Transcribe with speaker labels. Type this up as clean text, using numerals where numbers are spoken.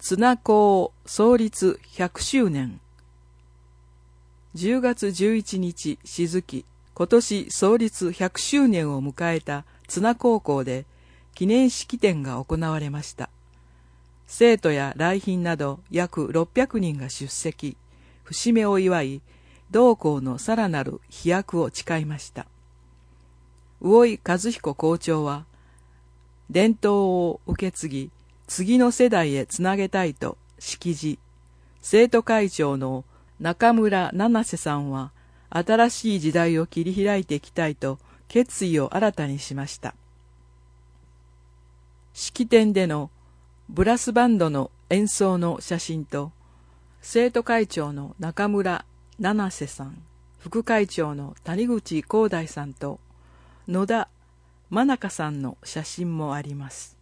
Speaker 1: 綱高創立100周年。10月11日し月、今年創立100周年を迎えた綱高校で記念式典が行われました。生徒や来賓など約600人が出席、節目を祝い、同校のさらなる飛躍を誓いました。魚井和彦校長は、伝統を受け継ぎ、次の世代へつなげたいと式辞。生徒会長の中村七瀬さんは、新しい時代を切り開いていきたいと決意を新たにしました。式典でのブラスバンドの演奏の写真と、生徒会長の中村七瀬さん、副会長の谷口光大さんと野田真中さんの写真もあります。